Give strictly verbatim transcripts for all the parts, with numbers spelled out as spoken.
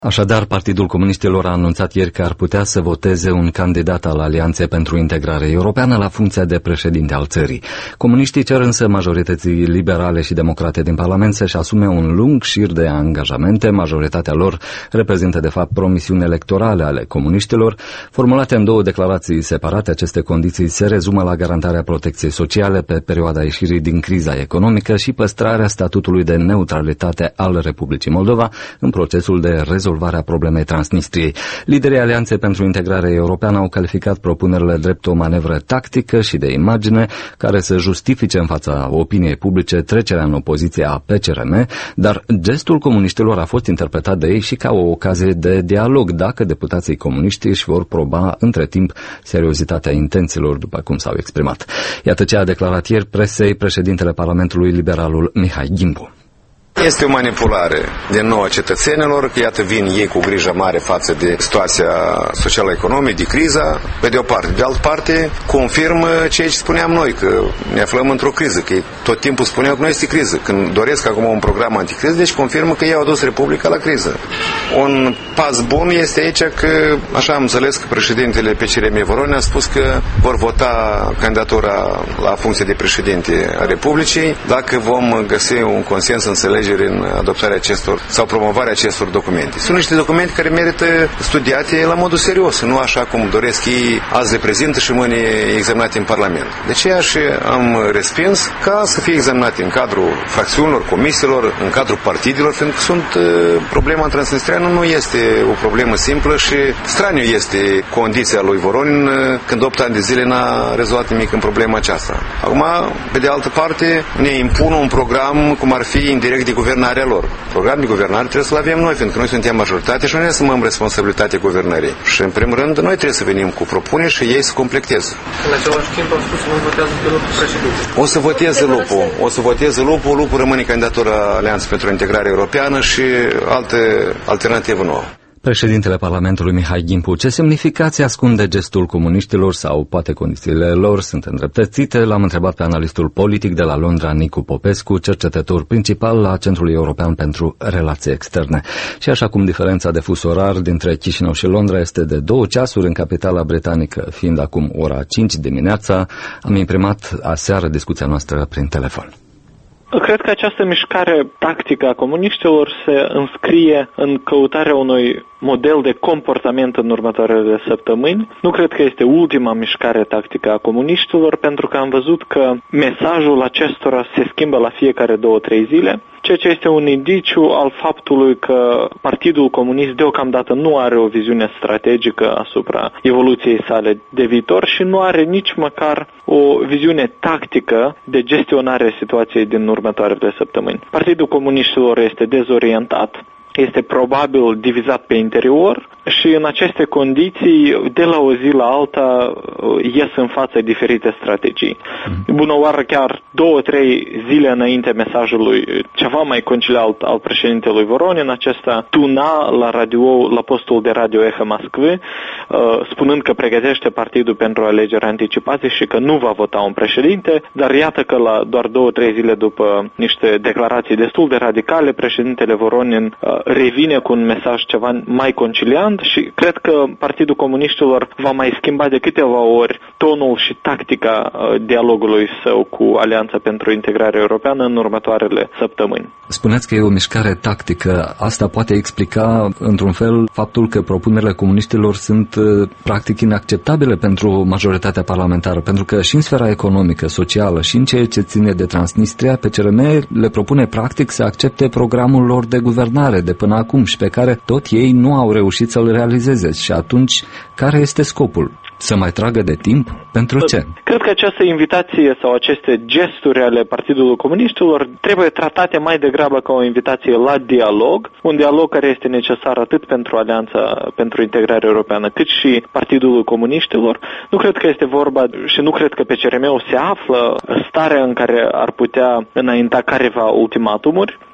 Așadar, Partidul Comuniștilor a anunțat ieri că ar putea să voteze un candidat al Alianței pentru Integrare Europeană la funcția de președinte al țării. Comuniștii cer însă majorității liberale și democrate din Parlament să-și asume un lung șir de angajamente. Majoritatea lor reprezintă de fapt promisiuni electorale ale comuniștilor. Formulate în două declarații separate, aceste condiții se rezumă la garantarea protecției sociale pe perioada ieșirii din criza economică și păstrarea statutului de neutralitate al Republicii Moldova în procesul de rezolvare rezolvarea problemei Transnistriei. Liderii Alianței pentru Integrare Europeană au calificat propunerile drept o manevră tactică și de imagine care să justifice în fața opiniei publice trecerea în opoziție a P C R M, dar gestul comuniștilor a fost interpretat de ei și ca o ocazie de dialog dacă deputații comuniști își vor proba între timp seriozitatea intențiilor, după cum s-au exprimat. Iată ce a declarat ieri presei președintele Parlamentului, liberalul Mihai Ghimbu. Este o manipulare din nou a cetățenilor, că iată vin ei cu grijă mare față de situația social-economică, de criza, pe de o parte. De altă parte, confirmă ceea ce spuneam noi, că ne aflăm într-o criză, că tot timpul spuneau că nu este criză. Când doresc acum un program anticriză, deci confirmă că ei au adus Republica la criză. Un pas bun este aici că, așa am înțeles că președintele P C R M Voronin a spus că vor vota candidatura la funcție de președinte a Republicii dacă vom găsi un consens înțelegere în adoptarea acestor sau promovarea acestor documente. Sunt niște documente care merită studiate la modul serios, nu așa cum doresc ei, azi le prezintă și mâine examinate în Parlament. De aceea și am respins ca să fie examinate în cadrul fracțiunilor, comisiilor, în cadrul partidelor, pentru că sunt problema transnistriană nu este o problemă simplă și straniu este condiția lui Voronin când opt ani de zile n-a rezolvat nimic în problema aceasta. Acum, pe de altă parte, ne impun un program cum ar fi indirect de guvernarea lor. Programul de guvernare trebuie să-l avem noi, pentru că noi suntem majoritate și noi ne asumăm responsabilitatea guvernării. Și în primul rând, noi trebuie să venim cu propuneri și ei să completeze. În același timp au spus că nu votează pe lupul președinte. O să voteze lupul. O să voteze lupul. Lupul rămâne candidatura Alianței pentru Integrare Europeană și alte alternativă nouă. Președintele Parlamentului Mihai Ghimbu, ce semnificație ascunde gestul comuniștilor sau poate condițiile lor sunt îndreptățite? L-am întrebat pe analistul politic de la Londra, Nicu Popescu, cercetător principal la Centrul European pentru Relații Externe. Și așa cum diferența de fus orar dintre Chișinău și Londra este de două ceasuri în capitala britanică, fiind acum ora cinci dimineața, am imprimat aseară discuția noastră prin telefon. Cred că această mișcare tactică a comuniștilor se înscrie în căutarea unui model de comportament în următoarele săptămâni. Nu cred că este ultima mișcare tactică a comuniștilor, pentru că am văzut că mesajul acestora se schimbă la fiecare două-trei zile, ceea ce este un indiciu al faptului că Partidul Comunist deocamdată nu are o viziune strategică asupra evoluției sale de viitor și nu are nici măcar o viziune tactică de gestionare a situației din următoarele săptămâni. Partidul Comuniștilor este dezorientat, este probabil divizat pe interior și în aceste condiții, de la o zi la alta, ies în față diferite strategii. Bună oară, chiar două, trei zile înainte mesajului ceva mai conciliat al președintelui Voronin, acesta tuna la radio, la postul de radio Echo Moskvy, spunând că pregătește partidul pentru alegeri anticipate și că nu va vota un președinte, dar iată că la doar două, trei zile după niște declarații destul de radicale, președintele Voronin revine cu un mesaj ceva mai conciliant și cred că Partidul Comuniștilor va mai schimba de câteva ori tonul și tactica dialogului său cu Alianța pentru Integrare Europeană în următoarele săptămâni. Spuneți că e o mișcare tactică. Asta poate explica, într-un fel, faptul că propunerile comuniștilor sunt practic inacceptabile pentru majoritatea parlamentară, pentru că și în sfera economică, socială și în ceea ce ține de Transnistria, P C R M le propune practic să accepte programul lor de guvernare de până acum și pe care tot ei nu au reușit să-l realizeze. Și atunci, care este scopul? Să mai tragă de timp? Pentru ce? Cred că această invitație sau aceste gesturi ale Partidului Comuniștilor trebuie tratate mai degrabă ca o invitație la dialog, un dialog care este necesar atât pentru Alianța pentru Integrare Europeană cât și Partidul Comuniștilor. Nu cred că este vorba și nu cred că P C R M-ul se află în starea în care ar putea înainta careva ultimatumuri.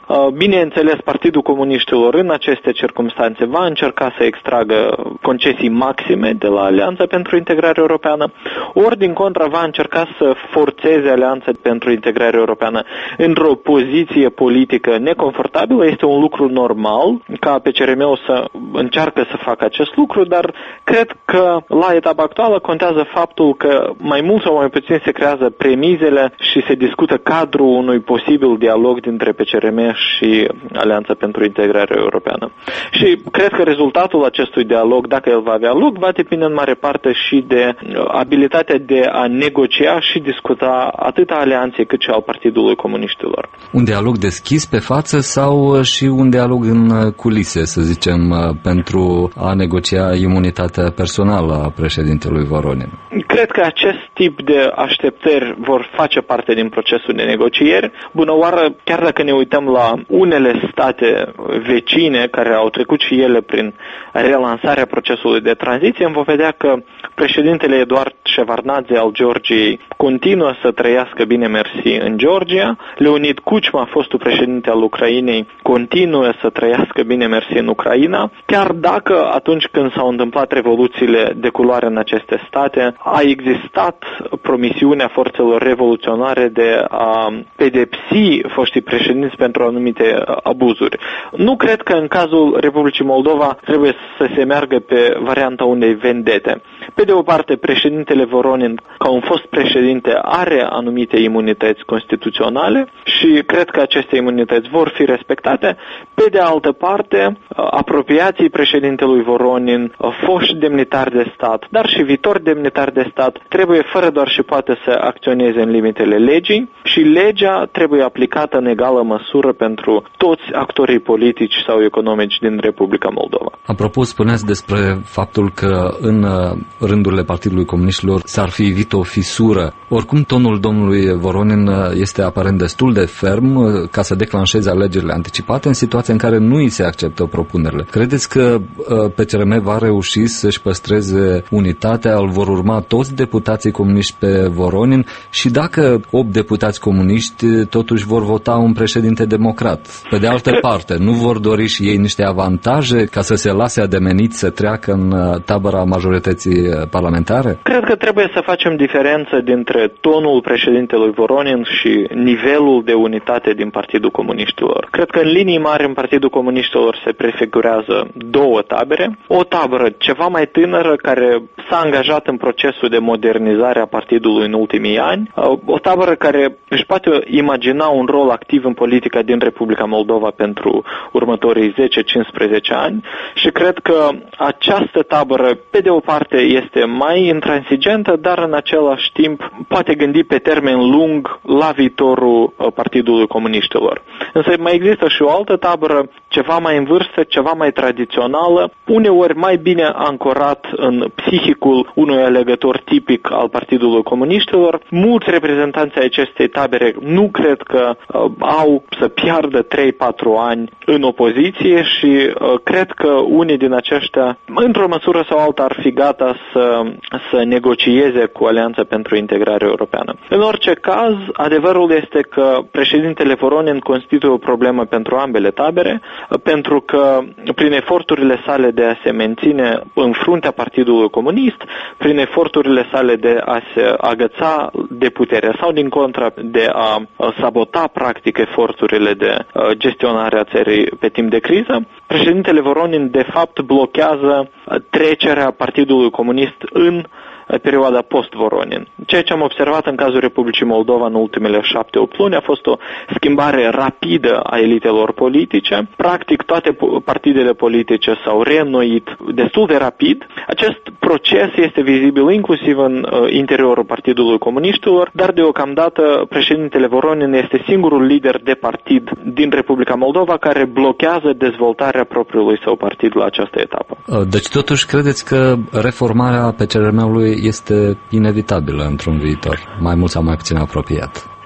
Bineînțeles, Partidul Comuniștilor în aceste circunstanțe va încerca să extragă concesii maxime de la Alianța pentru Integrare Europeană, ori din contra va încerca să forțeze Alianța pentru Integrare Europeană într-o poziție politică neconfortabilă. Este un lucru normal ca P C R M-ul să încearcă să facă acest lucru, dar cred că la etapa actuală contează faptul că mai mult sau mai puțin se creează premizele și se discută cadrul unui posibil dialog dintre P C R M și Alianța pentru Integrare Europeană. Și cred că rezultatul acestui dialog, dacă el va avea loc, va depinde în mare parte și de abilitatea de a negocia și discuta atât a Alianței cât și al Partidului Comuniștilor. Un dialog deschis pe față sau și un dialog în culise, să zicem, pentru a negocia imunitatea personală a președintelui Voronin? Cred că acest tip de așteptări vor face parte din procesul de negocieri. Bună oară, chiar dacă ne uităm la unele state vecine care au trecut și ele prin relansarea procesului de tranziție, vom vedea că președintele Eduard Shevardnadze al Georgiei continuă să trăiască bine mersi în Georgia. Leonid Kuchma, fostul președinte al Ucrainei, continuă să trăiască bine mersi în Ucraina, chiar dacă atunci când s-au întâmplat revoluțiile de culoare în aceste state, a existat promisiunea forțelor revoluționare de a pedepsi foștii președinți pentru anumite abuzuri. Nu cred că în cazul Republicii Moldova trebuie să se meargă pe varianta unei vendete. Pe de o parte, președintele Voronin, ca un fost președinte, are anumite imunități constituționale și cred că aceste imunități vor fi respectate. Pe de altă parte, apropiații președintelui Voronin, foști demnitari de stat, dar și viitori demnitari de stat, trebuie fără doar și poate să acționeze în limitele legii și legea trebuie aplicată în egală măsură pentru toți actorii politici sau economici din Republica Moldova. Apropo, spuneați despre faptul că în rândurile Partidului Comuniștilor s-ar fi evit o fisură. Oricum, tonul domnului Voronin este aparent destul de ferm ca să declanșeze alegerile anticipate în situația în care nu îi se acceptă propunerile. Credeți că P C R M va reuși să-și păstreze unitatea, îl vor urma toți deputații comuniști pe Voronin și dacă opt deputați comuniști totuși vor vota un președinte democrat? Pe de altă parte, nu vor dori și ei niște avantaje ca să se lase ademeniți să treacă în tabăra majorității parlamentare? Cred că trebuie să facem diferență dintre tonul președintelui Voronin și nivelul de unitate din Partidul Comuniștilor. Cred că în linii mari în Partidul Comuniștilor se prefigurează două tabere. O tabără ceva mai tânără care s-a angajat în procesul de modernizare a partidului în ultimii ani. O tabără care își poate imagina un rol activ în politica din Republica Moldova pentru următorii zece cincisprezece ani și cred că această tabără, pe de o parte, este mai intransigentă, dar în același timp poate gândi pe termen lung la viitorul Partidului Comuniștilor. Însă mai există și o altă tabără, ceva mai în vârstă, ceva mai tradițională, uneori mai bine ancorat în psihicul unui alegător tipic al Partidului Comuniștilor. Mulți reprezentanți ai acestei tabere nu cred că uh, au să piardă trei patru ani în opoziție și uh, cred că unii din aceștia, într-o măsură sau alta, ar fi gata să, să negocieze cu Alianța pentru Integrare Europeană. În orice caz, adevărul este că președintele Voronin constituie o problemă pentru ambele tabere, pentru că prin eforturile sale de a se menține în fruntea Partidului Comunist, prin eforturile sale de a se agăța de putere sau din contra de a sabota practic eforturile de gestionare a țării pe timp de criză, președintele Voronin de fapt blochează trecerea Partidului Comunist în perioada post-Voronin. Ceea ce am observat în cazul Republicii Moldova în ultimele șapte opt luni a fost o schimbare rapidă a elitelor politice. Practic toate partidele politice s-au reînnoit destul de rapid. Acest proces este vizibil inclusiv în uh, interiorul Partidului Comuniștilor, dar deocamdată președintele Voronin este singurul lider de partid din Republica Moldova care blochează dezvoltarea propriului său partid la această etapă. Deci totuși credeți că reformarea P C R M-ului este inevitabilă într-un viitor, mai mult sau mai puțin apropiat?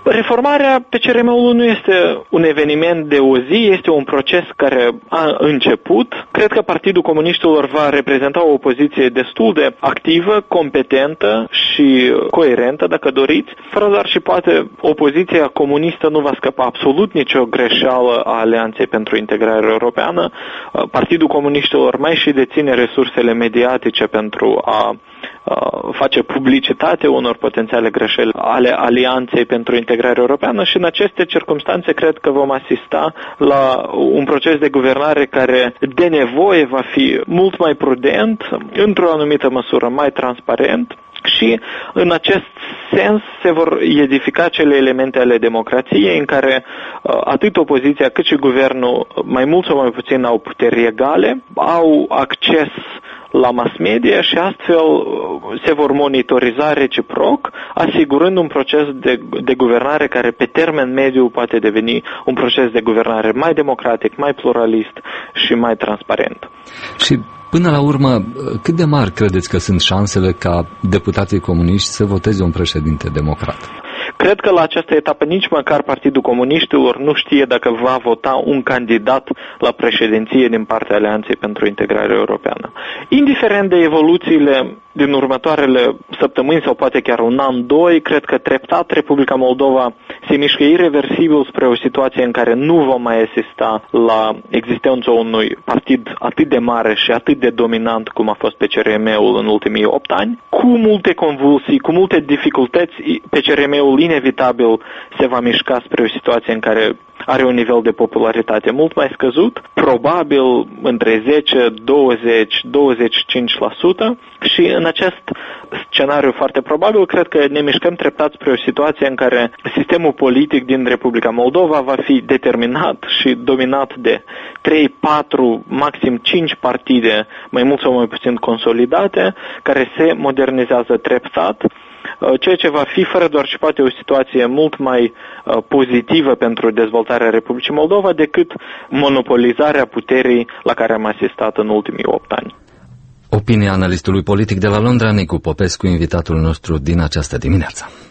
Reformarea P C R M-ului nu este un eveniment de o zi, este un proces care a început. Cred că Partidul Comuniștilor va reprezenta o opoziție destul de activă, competentă și coerentă, dacă doriți. Fără doar și poate opoziția comunistă nu va scăpa absolut nicio greșeală a Alianței pentru Integrare Europeană. Partidul Comuniștilor mai și deține resursele mediatice pentru a face publicitate unor potențiale greșeli ale Alianței pentru Integrare Europeană și în aceste circunstanțe cred că vom asista la un proces de guvernare care de nevoie va fi mult mai prudent, într-o anumită măsură mai transparent și în acest sens se vor edifica cele elemente ale democrației în care atât opoziția cât și guvernul mai mult sau mai puțin au puteri egale, au acces la mass media și astfel se vor monitoriza reciproc, asigurând un proces de, de guvernare care pe termen mediu poate deveni un proces de guvernare mai democratic, mai pluralist și mai transparent. Și până la urmă, cât de mari credeți că sunt șansele ca deputații comuniști să voteze un președinte democrat? Cred că la această etapă nici măcar Partidul Comuniștilor nu știe dacă va vota un candidat la președinție din partea Alianței pentru Integrare Europeană. Indiferent de evoluțiile din următoarele săptămâni sau poate chiar un an, doi, cred că treptat Republica Moldova se mișcă ireversibil spre o situație în care nu vom mai asista la existența unui partid atât de mare și atât de dominant cum a fost P C R M-ul în ultimii opt ani, cu multe convulsii, cu multe dificultăți. P C R M-ul inevitabil se va mișca spre o situație în care are un nivel de popularitate mult mai scăzut, probabil între zece, douăzeci, douăzeci și cinci la sută și în acest scenariu foarte probabil cred că ne mișcăm treptat spre o situație în care sistemul politic din Republica Moldova va fi determinat și dominat de trei, patru, maxim cinci partide, mai mult sau mai puțin consolidate, care se modernizează treptat, ceea ce va fi fără doar și poate o situație mult mai pozitivă pentru dezvoltarea Republicii Moldova decât monopolizarea puterii la care am asistat în ultimii opt ani. Opinia analistului politic de la Londra, Nicu Popescu, invitatul nostru din această dimineață.